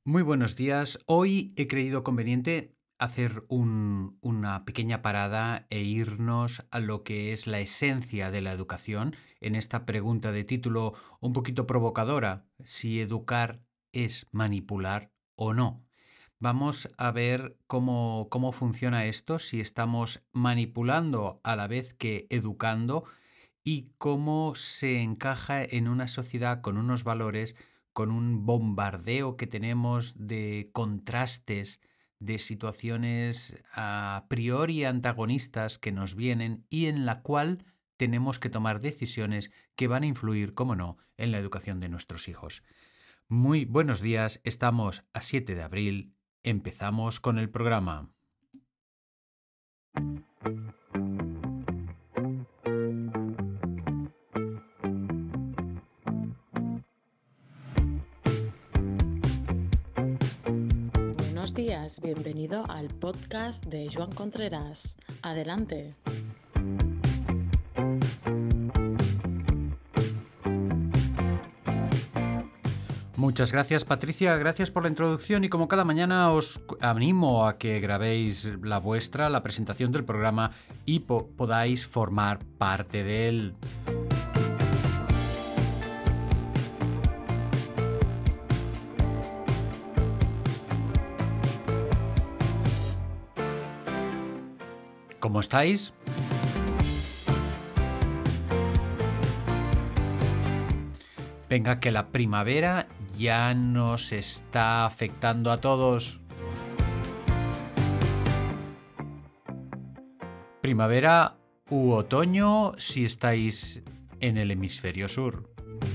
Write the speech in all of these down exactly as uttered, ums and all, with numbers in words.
Muy buenos días. Hoy he creído conveniente hacer un- una pequeña parada e irnos a lo que es la esencia de la educación en esta pregunta de título un poquito provocadora, si educar es manipular o no. Vamos a ver cómo, cómo funciona esto, si estamos manipulando a la vez que educando y cómo se encaja en una sociedad con unos valores, con un bombardeo que tenemos de contrastes, de situaciones a priori antagonistas que nos vienen y en la cual tenemos que tomar decisiones que van a influir, cómo no, en la educación de nuestros hijos. Muy buenos días, estamos a siete de abril, empezamos con el programa. Buenos días, bienvenido al podcast de Joan Contreras. Adelante. Muchas gracias, Patricia, gracias por la introducción y como cada mañana os animo a que grabéis la vuestra, la presentación del programa y po- podáis formar parte de él. ¿Cómo estáis? Venga, que la primavera ya nos está afectando a todos. Primavera u otoño si estáis en el hemisferio sur.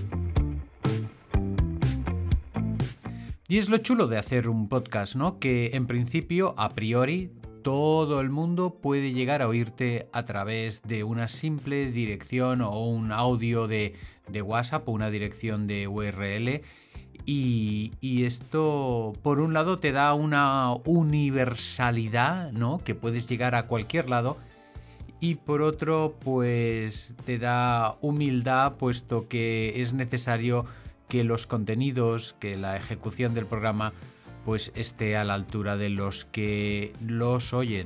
Y es lo chulo de hacer un podcast, ¿no? Que en principio, a priori, todo el mundo puede llegar a oírte a través de una simple dirección o un audio de, de WhatsApp o una dirección de U R L. Y, y esto, por un lado, te da una universalidad, ¿no? Que puedes llegar a cualquier lado. Y por otro, pues te da humildad, puesto que es necesario que los contenidos, que la ejecución del programa, pues esté a la altura de los que los oyen.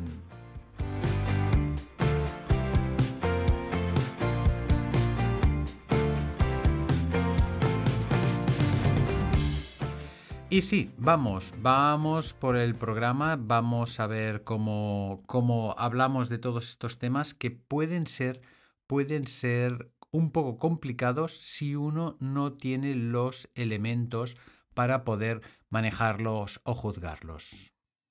Y sí, vamos, vamos por el programa, vamos a ver cómo, cómo hablamos de todos estos temas que pueden ser, pueden ser un poco complicados si uno no tiene los elementos para poder manejarlos o juzgarlos.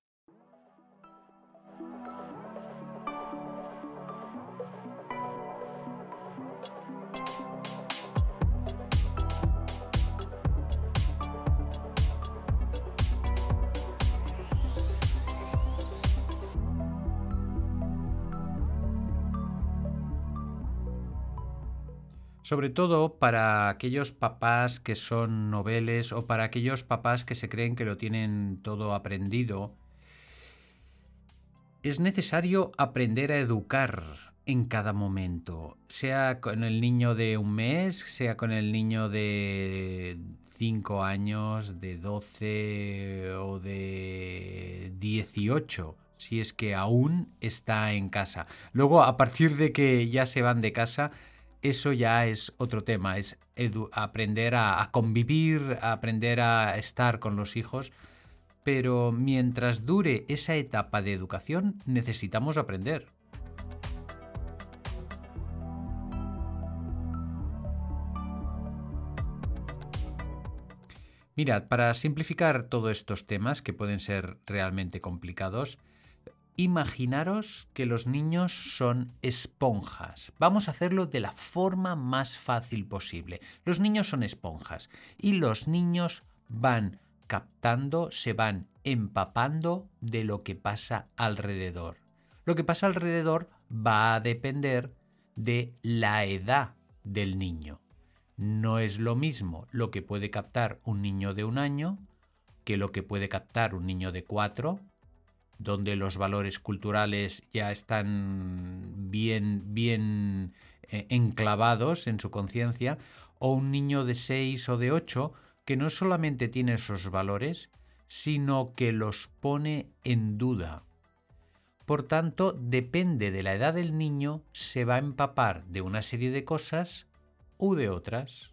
Sobre todo para aquellos papás que son noveles o para aquellos papás que se creen que lo tienen todo aprendido. Es necesario aprender a educar en cada momento, sea con el niño de un mes, sea con el niño de cinco años, de doce o de dieciocho, si es que aún está en casa. Luego, a partir de que ya se van de casa, eso ya es otro tema, es edu- aprender a, a convivir, a aprender a estar con los hijos, pero mientras dure esa etapa de educación necesitamos aprender. Mirad, para simplificar todos estos temas que pueden ser realmente complicados, imaginaros que los niños son esponjas. Vamos a hacerlo de la forma más fácil posible. Los niños son esponjas y los niños van captando, se van empapando de lo que pasa alrededor. Lo que pasa alrededor va a depender de la edad del niño. No es lo mismo lo que puede captar un niño de un año que lo que puede captar un niño de cuatro, donde los valores culturales ya están bien, bien eh, enclavados en su conciencia, o un niño de seis o de ocho que no solamente tiene esos valores, sino que los pone en duda. Por tanto, depende de la edad del niño, se va a empapar de una serie de cosas u de otras.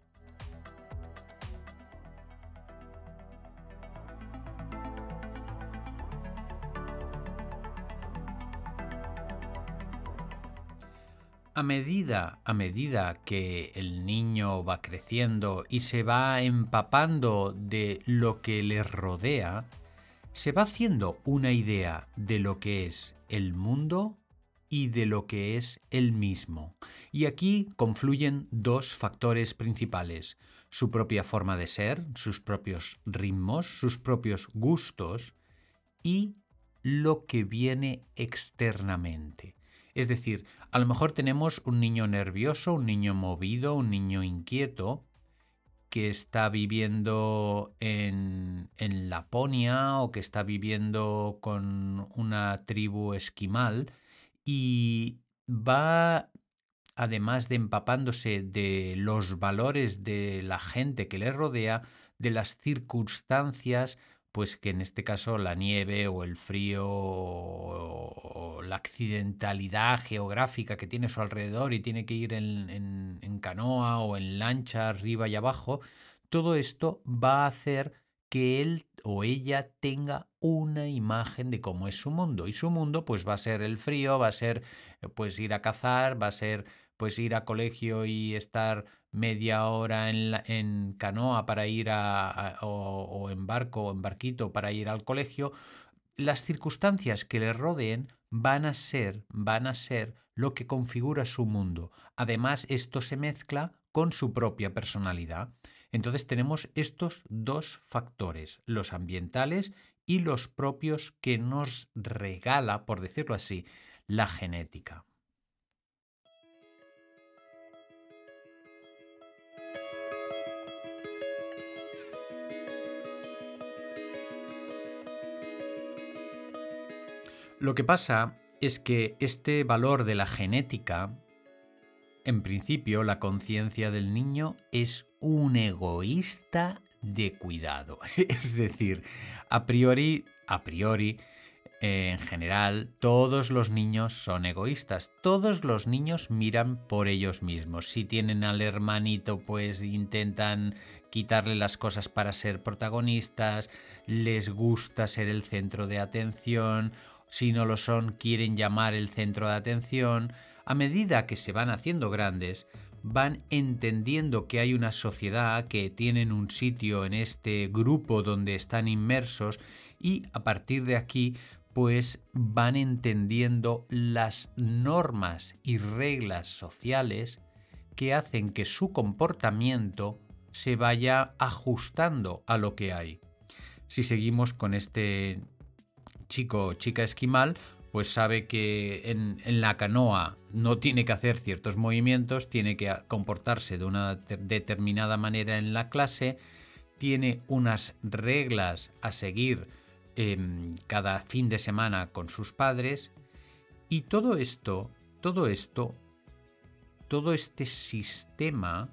A medida, a medida que el niño va creciendo y se va empapando de lo que le rodea, se va haciendo una idea de lo que es el mundo y de lo que es él mismo. Y aquí confluyen dos factores principales: su propia forma de ser, sus propios ritmos, sus propios gustos y lo que viene externamente. Es decir, a lo mejor tenemos un niño nervioso, un niño movido, un niño inquieto que está viviendo en, en Laponia o que está viviendo con una tribu esquimal y va, además de empapándose de los valores de la gente que le rodea, de las circunstancias, pues que en este caso la nieve o el frío o la accidentalidad geográfica que tiene a su alrededor y tiene que ir en, en, en canoa o en lancha arriba y abajo, todo esto va a hacer que él o ella tenga una imagen de cómo es su mundo. Y su mundo pues va a ser el frío, va a ser pues ir a cazar, va a ser pues ir a colegio y estar media hora en, la, en canoa para ir a, a o, o en barco o en barquito para ir al colegio. Las circunstancias que le rodeen van a ser, van a ser lo que configura su mundo. Además, esto se mezcla con su propia personalidad. Entonces tenemos estos dos factores, los ambientales y los propios que nos regala, por decirlo así, la genética. Lo que pasa es que este valor de la genética, en principio, la conciencia del niño es un egoísta de cuidado. Es decir, a priori, a priori, eh, en general, todos los niños son egoístas. Todos los niños miran por ellos mismos. Si tienen al hermanito, pues intentan quitarle las cosas para ser protagonistas, les gusta ser el centro de atención. Si no lo son, quieren llamar el centro de atención. A medida que se van haciendo grandes, van entendiendo que hay una sociedad, que tienen un sitio en este grupo donde están inmersos y a partir de aquí pues van entendiendo las normas y reglas sociales que hacen que su comportamiento se vaya ajustando a lo que hay. Si seguimos con este chico o chica esquimal, pues sabe que en, en la canoa no tiene que hacer ciertos movimientos, tiene que comportarse de una determinada manera en la clase, tiene unas reglas a seguir eh, cada fin de semana con sus padres y todo esto, todo esto, todo este sistema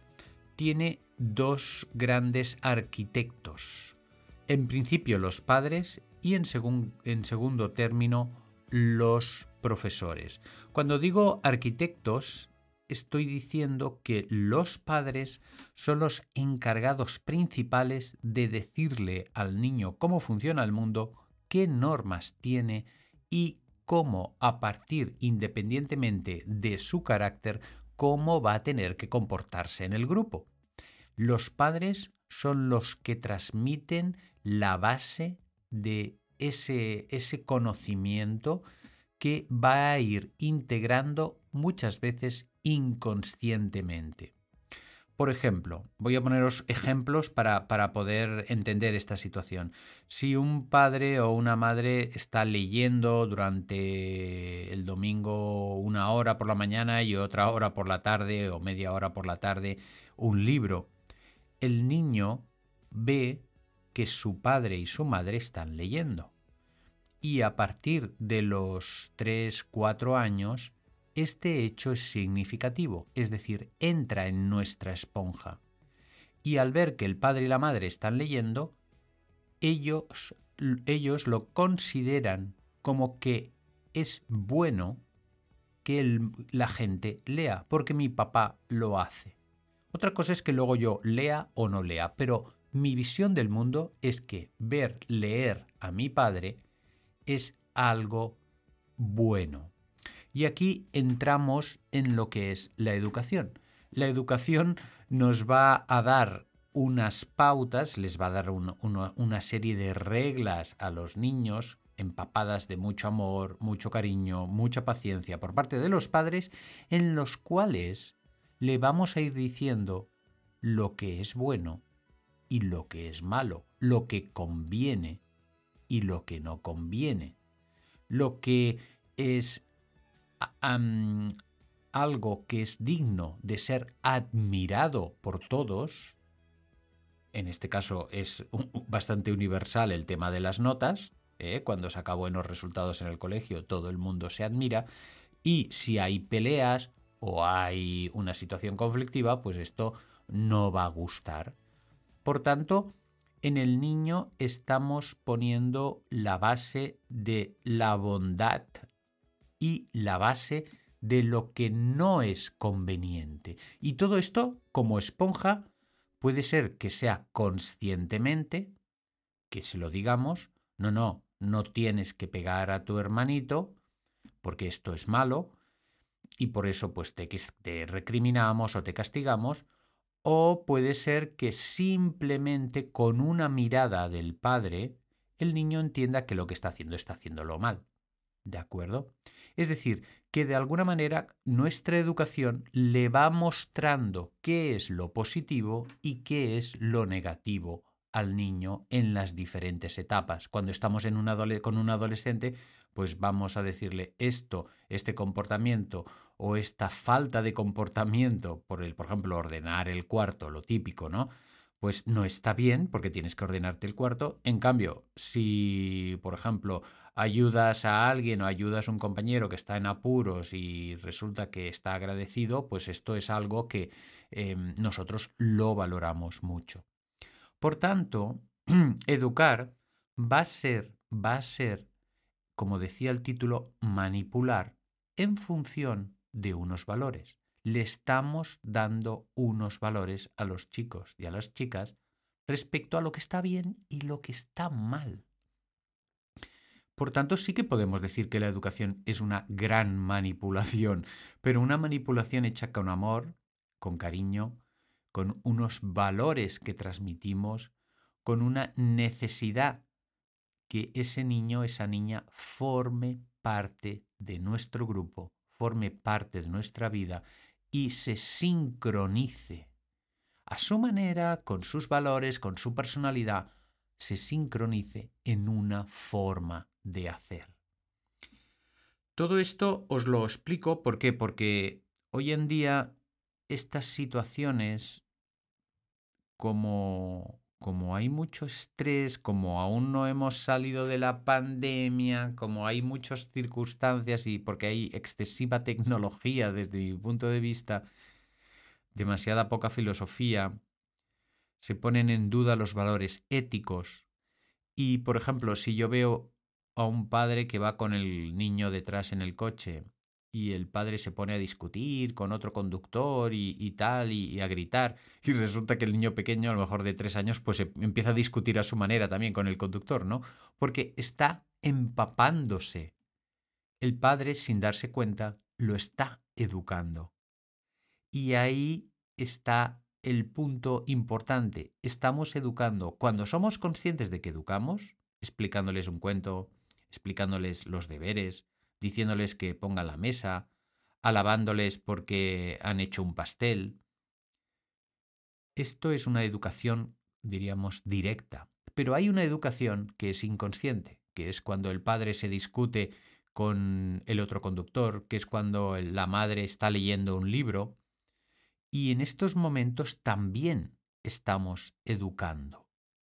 tiene dos grandes arquitectos. En principio los padres y en, segun, en segundo término los profesores. Cuando digo arquitectos, estoy diciendo que los padres son los encargados principales de decirle al niño cómo funciona el mundo, qué normas tiene y cómo, a partir, independientemente de su carácter, cómo va a tener que comportarse en el grupo. Los padres son los que transmiten la base de ese, ese conocimiento que va a ir integrando muchas veces inconscientemente. Por ejemplo, voy a poneros ejemplos para, para poder entender esta situación. Si un padre o una madre está leyendo durante el domingo una hora por la mañana y otra hora por la tarde o media hora por la tarde un libro, el niño ve que su padre y su madre están leyendo. Y a partir de los tres cuatro años, este hecho es significativo, es decir, entra en nuestra esponja. Y al ver que el padre y la madre están leyendo, ellos, ellos lo consideran como que es bueno que el- la gente lea, porque mi papá lo hace. Otra cosa es que luego yo lea o no lea, pero mi visión del mundo es que ver leer a mi padre es algo bueno. Y aquí entramos en lo que es la educación. La educación nos va a dar unas pautas, les va a dar un- una, una serie de reglas a los niños empapadas de mucho amor, mucho cariño, mucha paciencia por parte de los padres, en los cuales le vamos a ir diciendo lo que es bueno y lo que es malo, lo que conviene y lo que no conviene, lo que es um, algo que es digno de ser admirado por todos. En este caso es bastante universal el tema de las notas. ¿eh? Cuando se acabó en los resultados en el colegio, todo el mundo se admira. Y si hay peleas o hay una situación conflictiva, pues esto no va a gustar. Por tanto, en el niño estamos poniendo la base de la bondad y la base de lo que no es conveniente. Y todo esto, como esponja, puede ser que sea conscientemente, que se lo digamos, no, no, no tienes que pegar a tu hermanito, porque esto es malo, y por eso pues te, te recriminamos o te castigamos, o puede ser que simplemente con una mirada del padre el niño entienda que lo que está haciendo está haciéndolo mal. ¿De acuerdo? Es decir, que de alguna manera nuestra educación le va mostrando qué es lo positivo y qué es lo negativo al niño en las diferentes etapas. Cuando estamos en un adole- con un adolescente, pues vamos a decirle esto, este comportamiento o esta falta de comportamiento, por el, por ejemplo, ordenar el cuarto, lo típico, ¿no? Pues no está bien porque tienes que ordenarte el cuarto. En cambio, si, por ejemplo, ayudas a alguien o ayudas a un compañero que está en apuros y resulta que está agradecido, pues esto es algo que eh, nosotros lo valoramos mucho. Por tanto, educar va a ser, va a ser, como decía el título, manipular en función de unos valores. Le estamos dando unos valores a los chicos y a las chicas respecto a lo que está bien y lo que está mal. Por tanto, sí que podemos decir que la educación es una gran manipulación, pero una manipulación hecha con amor, con cariño, con unos valores que transmitimos, con una necesidad que ese niño, esa niña forme parte de nuestro grupo, forme parte de nuestra vida y se sincronice a su manera, con sus valores, con su personalidad, se sincronice en una forma de hacer. Todo esto os lo explico, ¿por qué? Porque hoy en día estas situaciones, como, como hay mucho estrés, como aún no hemos salido de la pandemia, como hay muchas circunstancias y porque hay excesiva tecnología desde mi punto de vista, demasiada poca filosofía, se ponen en duda los valores éticos. Y, por ejemplo, si yo veo a un padre que va con el niño detrás en el coche y el padre se pone a discutir con otro conductor y, y tal, y, y a gritar, y resulta que el niño pequeño, a lo mejor de tres años, pues em- empieza a discutir a su manera también con el conductor, ¿no? Porque está empapándose. El padre, sin darse cuenta, lo está educando. Y ahí está el punto importante. Estamos educando. Cuando somos conscientes de que educamos, explicándoles un cuento, explicándoles los deberes, diciéndoles que pongan la mesa, alabándoles porque han hecho un pastel. Esto es una educación, diríamos, directa. Pero hay una educación que es inconsciente, que es cuando el padre se discute con el otro conductor, que es cuando la madre está leyendo un libro. Y en estos momentos también estamos educando.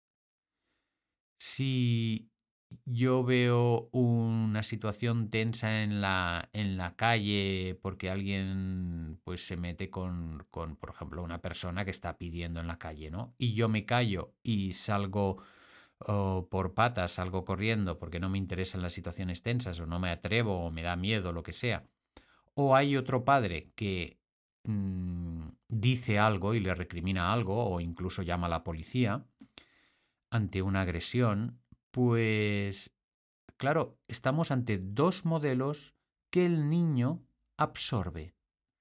Si yo veo una situación tensa en la, en la calle porque alguien pues se mete con, con, por ejemplo, una persona que está pidiendo en la calle, ¿no? Y yo me callo y salgo o por patas salgo corriendo porque no me interesan las situaciones tensas o no me atrevo o me da miedo, lo que sea. O hay otro padre que mm, dice algo y le recrimina algo o incluso llama a la policía ante una agresión, pues claro, estamos ante dos modelos que el niño absorbe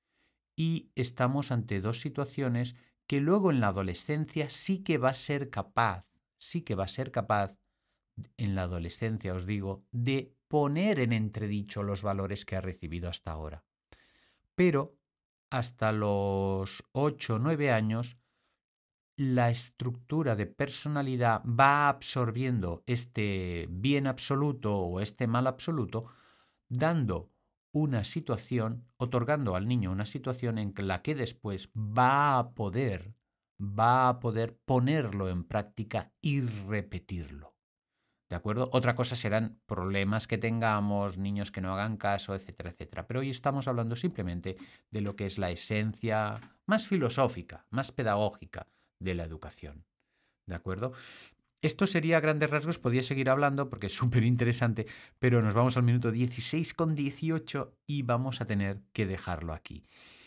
y estamos ante dos situaciones que luego en la adolescencia sí que va a ser capaz, sí que va a ser capaz, en la adolescencia os digo, de poner en entredicho los valores que ha recibido hasta ahora. Pero hasta los ocho o nueve años, la estructura de personalidad va absorbiendo este bien absoluto o este mal absoluto, dando una situación, otorgando al niño una situación en la que después va a poder, va a poder ponerlo en práctica y repetirlo. ¿De acuerdo? Otra cosa serán problemas que tengamos, niños que no hagan caso, etcétera, etcétera. Pero hoy estamos hablando simplemente de lo que es la esencia más filosófica, más pedagógica de la educación. ¿De acuerdo? Esto sería a grandes rasgos, podría seguir hablando porque es súper interesante, pero nos vamos al minuto dieciséis con dieciocho y vamos a tener que dejarlo aquí.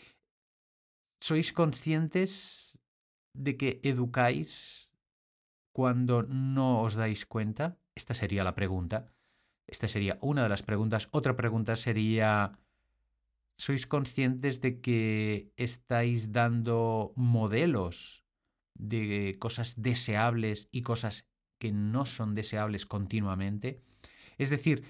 ¿Sois conscientes de que educáis cuando no os dais cuenta? Esta sería la pregunta. Esta sería una de las preguntas. Otra pregunta sería, ¿sois conscientes de que estáis dando modelos de cosas deseables y cosas que no son deseables continuamente? Es decir,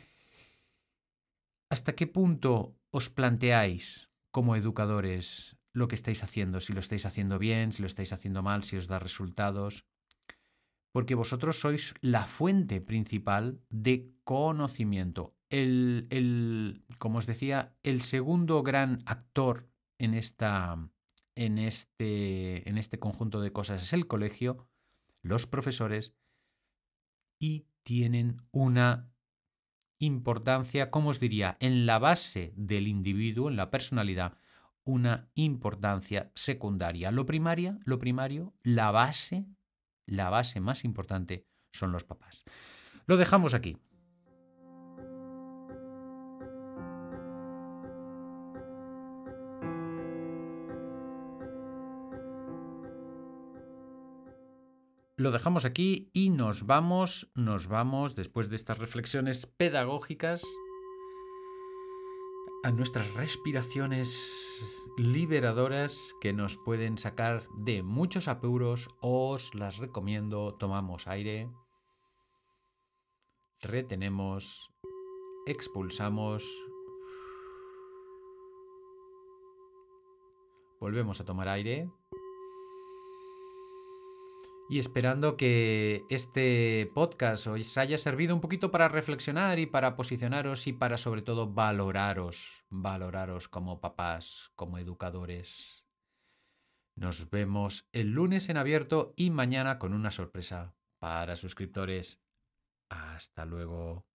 ¿hasta qué punto os planteáis como educadores lo que estáis haciendo? Si lo estáis haciendo bien, si lo estáis haciendo mal, si os da resultados. Porque vosotros sois la fuente principal de conocimiento. El, el, como os decía, el segundo gran actor en, esta, en, este, en este conjunto de cosas es el colegio, los profesores, y tienen una importancia, ¿cómo os diría?, en la base del individuo, en la personalidad, una importancia secundaria. Lo primaria, lo primario, la base, la base más importante son los papás. Lo dejamos aquí. Lo dejamos aquí y nos vamos, nos vamos, después de estas reflexiones pedagógicas, a nuestras respiraciones liberadoras que nos pueden sacar de muchos apuros. Os las recomiendo. Tomamos aire, retenemos, expulsamos, volvemos a tomar aire. Y esperando que este podcast os haya servido un poquito para reflexionar y para posicionaros y para sobre todo valoraros, valoraros como papás, como educadores. Nos vemos el lunes en abierto y mañana con una sorpresa para suscriptores. Hasta luego.